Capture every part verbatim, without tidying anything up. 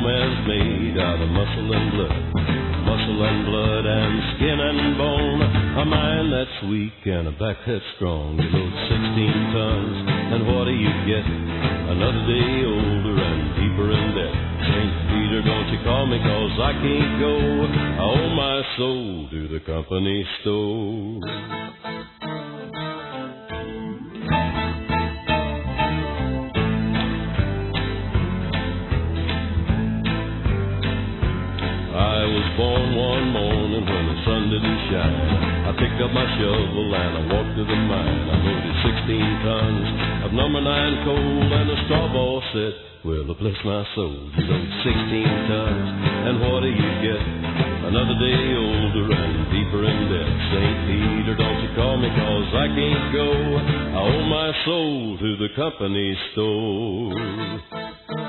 man's made out of muscle and blood, muscle and blood and skin and bone. A mind that's weak and a back that's strong. You load sixteen tons, and what do you get? Another day older and deeper in debt. Saint Peter, don't you call me, cause I can't go. I owe my soul to the company store. I was born one morning when the sun didn't shine. I picked up my shovel and I walked to the mine. I loaded sixteen tons of number nine coal, and the straw ball said, well, bless my soul, you load sixteen tons, and what do you get? Another day older and deeper in debt. Saint Peter, don't you call me, cause I can't go. I owe my soul to the company store.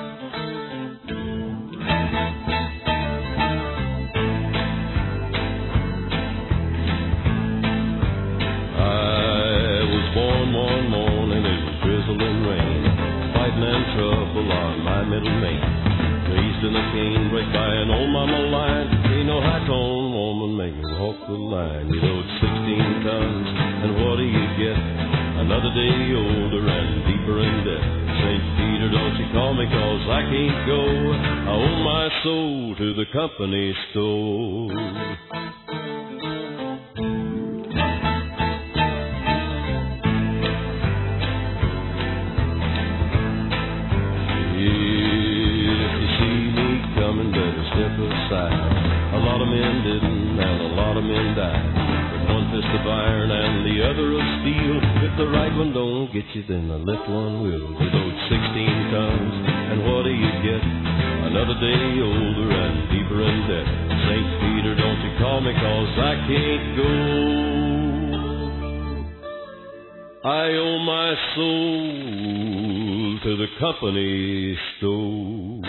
And trouble on my middle name. Raised in a canebrake by an old mama line. Ain't no high-tone woman make me walk the line. You load sixteen tons, and what do you get? Another day older and deeper in debt. Saint Peter, don't you call me, cause I can't go. I owe my soul to the company store. A lot of men didn't, and a lot of men died. With one fist of iron and the other of steel. If the right one don't get you, then the left one will. You load sixteen tons, and what do you get? Another day older and deeper in debt. Saint Peter, don't you call me, cause I can't go. I owe my soul to the company store.